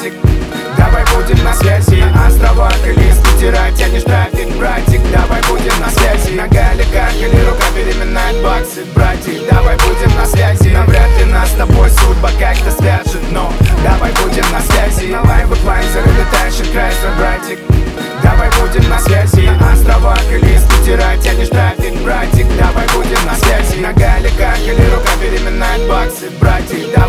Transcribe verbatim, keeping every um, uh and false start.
братик. Давай будем на связи, на островах или из Питера тянешь трафик, братик. Давай будем на связи, на галиках или рука переминает баксы, братик. Давай будем на связи, навряд ли нас с тобой судьба как-то свяжет, но давай будем на связи, на лайвах лайнзер или тащит Крайслер, братик. Давай будем на связи, на островах или из Питера тянешь трафик, братик. Давай будем на связи, на галиках или рука переминает баксы, братик.